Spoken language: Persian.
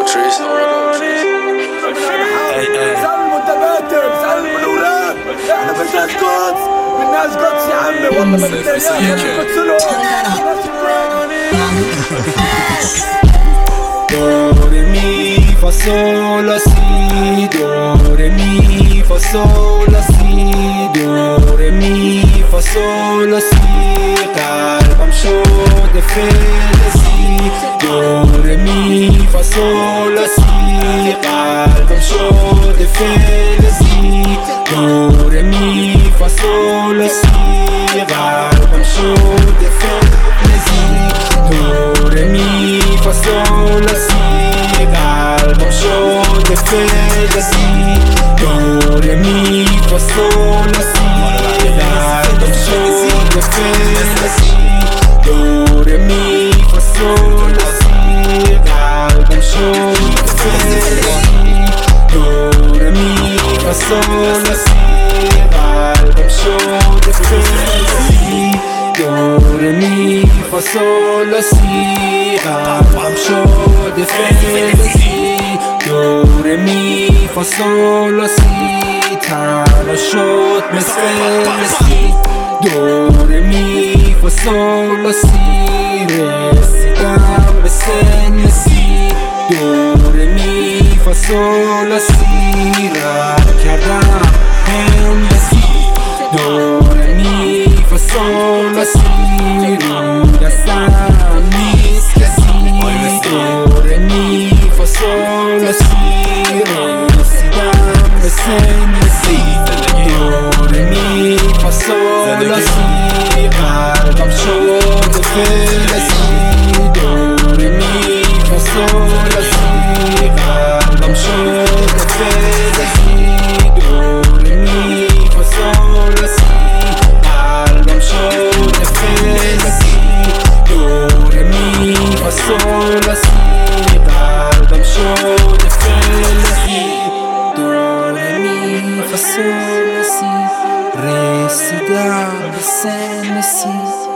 سلم المتباتر سلم الولاد. احنا بالناس قدس بالناس قدس يا عمي، والله ما بتلاقيها قدس Do re mi fa sol la si, do re mi fa sol la si, do re mi fa sol la si, قلبم شد فلسی. Do re mi fa sol la si، قلبم شد فلسی. Do re mi fa sol la si، قلبم شد فلسی. Do re mi fa sol la si، قلبم شد فلسی. Do re mi fa sol la si، قلبم شد فلسی. Do re mi fa sol la si، قلبم شد فلسی. Do re mi fa sol la si، قلبم شد فلسی. Do re mi fa sol la si، قلبم شد فلسی. Do re mi fa sol la si، تنها شد مثل فلسی. Do re mi fa sol la si، رسیدم به سن سی. Do re mi fa sol la si، رد کردم هندسی. Do re mi fa sol la si، رو دستم نیست کسی. Do re mi fa sol la si، رسیدم به سن سی. Do re mi fa sol la si، قلبم شد فلسی. Do re mi fa sol la si، قلبم شد فلسی. Do re mi fa sol la si، قلبم شد فلسی. Do re mi fa sol la si، قلبم شد فلسی. Do re mi fa sol la si، رسیدم به سن سی.